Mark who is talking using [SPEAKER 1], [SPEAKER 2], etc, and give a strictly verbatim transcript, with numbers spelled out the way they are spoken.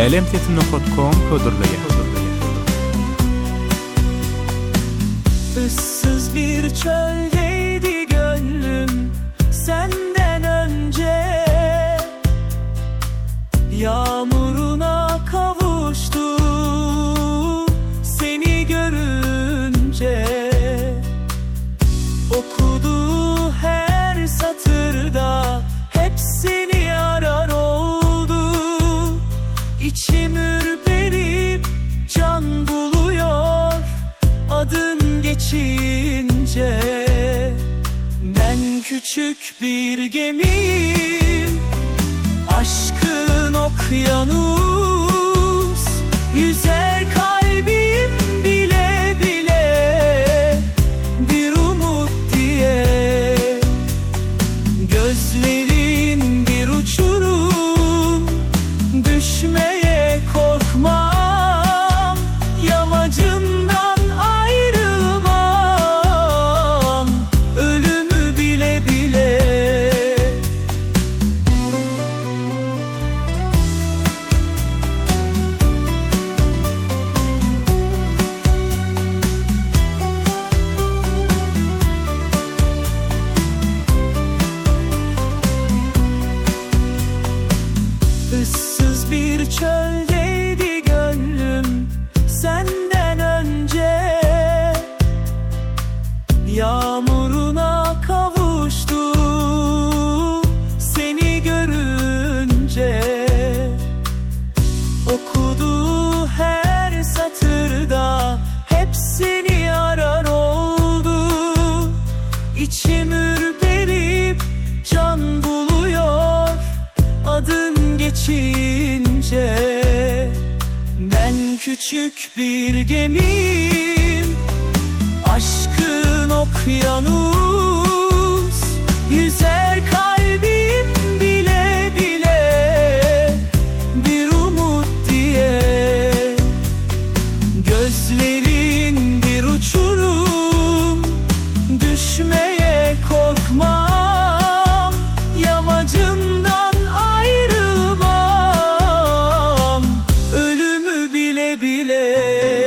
[SPEAKER 1] elm nokta com kodurlaya.
[SPEAKER 2] Issız bir çöldeydi gönlüm senden önce, yağmuruna kavuştu seni görünce. Okuduğu her satırda hep seni arar oldu. İçim ürperip can buluyor adın geçince. Ben küçük bir gemiyim, aşkın okyanus, yüzer kalbim bile bile bir umut diye. Gözlerin bir uçurum, düşmeye korkmam, yamacından ayrılmam, ölümü bile bile. Issız bir çöldeydi gönlüm senden önce, yağmuruna kavuştu seni görünce. Okuduğu her satırda hep seni arar oldu. İçim ürperip can buluyor adın geçince. Ben küçük bir gemiyim, aşkın okyanus, yüzer kalbim bile bile bir umut diye. Gözlerin bir uçurum, düşmeye korkmam, yamacından ayrılmam, ölümü bile bile.